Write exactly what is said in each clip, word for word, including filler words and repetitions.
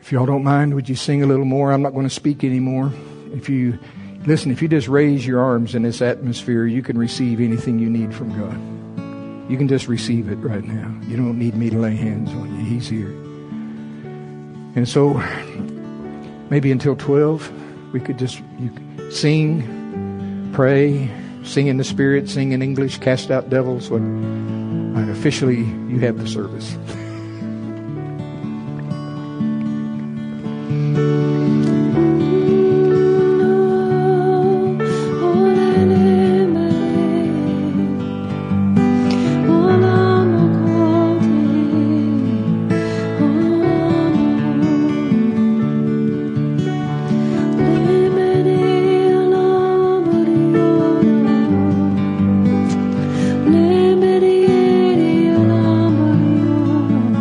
If y'all don't mind, would you sing a little more? I'm not going to speak anymore. If you listen, if you just raise your arms in this atmosphere, you can receive anything you need from God. You can just receive it right now. You don't need me to lay hands on you. He's here. And so maybe until twelve, we could just you sing, pray, sing in the Spirit, sing in English, cast out devils. What uh, officially you have the service. Lemeri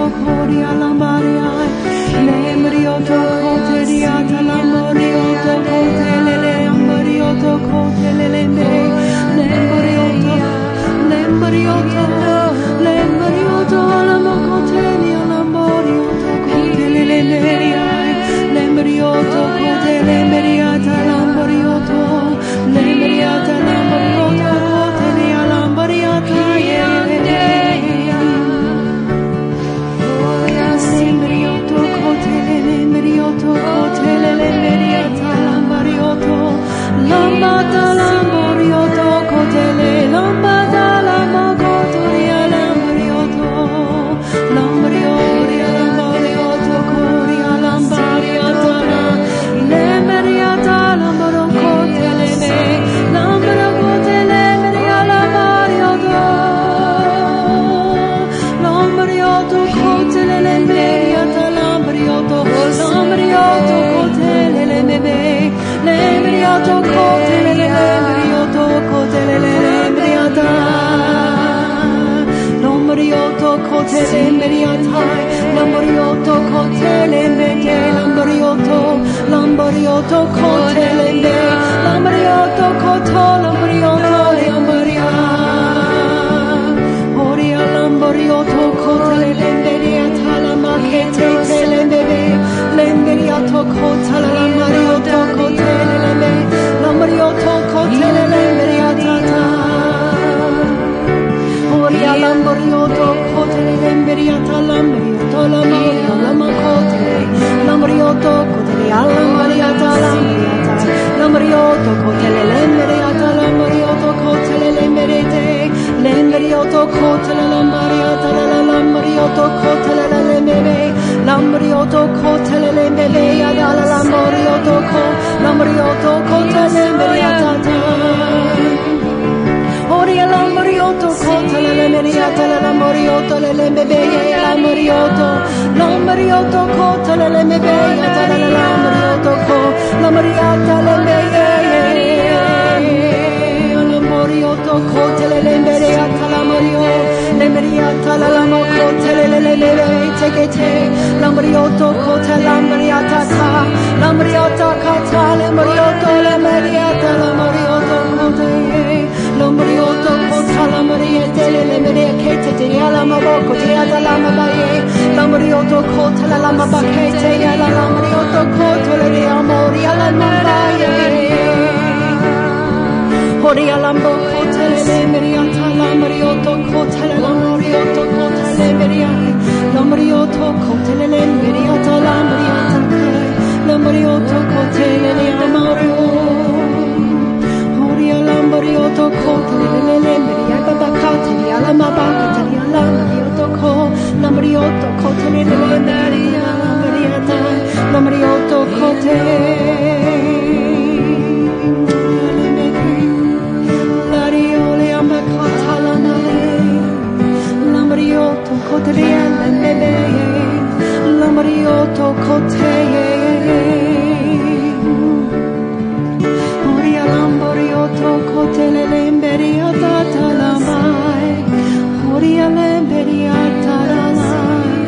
koria lambaria lembrioto koteriata lambrioto kotelele lambrioto kotelele lembrioto lembrioto lembrioto lamokotelia lambrioto kotelele lembrioto kotele lembriata lambrioto lembriata lambrioto kotelia lambriata lembrioto kotele lembrioto kotele lembriata lambrioto lambata lambrioto kotele lambata lamakotoria lambrioto lambrioria lambrioto koria lambariata lembriata lambro kotele lambro kotele lembriata lambrioto lambrioto kotele lembriata lambrioto lambrioto kotele lembe lembriato kotele lembrioto kotele lembriata lambrioto kotele lembriata lambrioto kotele lembe lambrioto lambrioto kotele lembe lambrioto kotole lambrioto lambria oria lambrioto kotele lembriata lamakete lembe lembriato kotele lambrioto kotele lembe lambrioto kotele lembriata oria lambrioto kotele lembriata lambrioto lambrioto lamakote lambrioto kotele lambriata lambriata lambrioto kotele lembriata lambrioto kotele lembrete lembrioto kotele lambriata lambrioto kotele lembre lambrioto kotele lembre ya lambrioto ko lambrioto kotele lembriata oria lambrioto kotele lembriata lambrioto lembe lambrioto lambrioto kotele lembe ya lambrioto ko lambriata lembe lambrioto kotele lembriata lambrioto lembriata lambrioto lembe tekete lambrioto kotele lambriata lambriata kata lambrioto lembriata lambrioto kotele lambrioto kotele lambriata lembriata kete lamaboko tiata lamabaye lambrioto kotele lamabakete lambrioto kotele amoria lamabaye oria lambo kotele lembriata lambrioto kotele lambrioto kotele lembriata lambrioto kotele lembriata lambriata lambrioto kotele lambrioto oria lambrioto kotele lembriata bakate lamabakate lambrioto ko lambrioto kotele lembriata lambrioto kotele lambrioto kotele lembe lambrioto kotele oria lambrioto kotele lembriata talamai oria lembriata talamai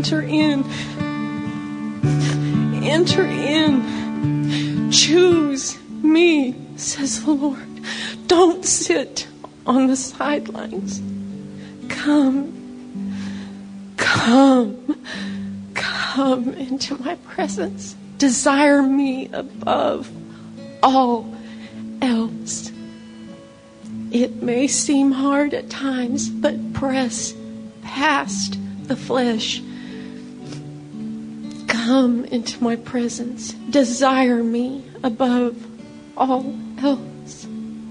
enter in. Enter in. Choose me, says the Lord. Don't sit on the sidelines. Come. Come. Come into my presence. Desire me above all else. It may seem hard at times, but press past the flesh. Come into my presence. Desire me above all else.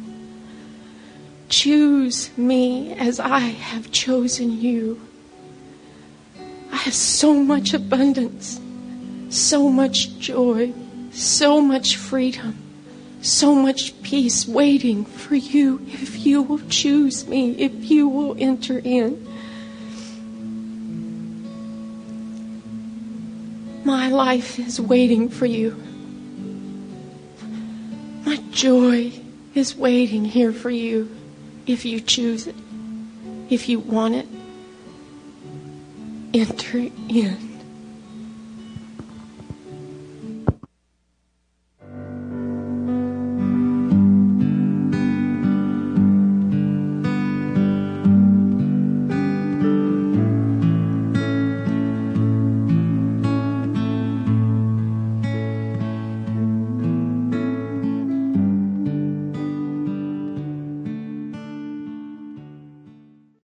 Choose me as I have chosen you. I have so much abundance, so much joy, so much freedom, so much peace waiting for you if you will choose me, if you will enter in. My life is waiting for you. My joy is waiting here for you if you choose it, if you want it. Enter in.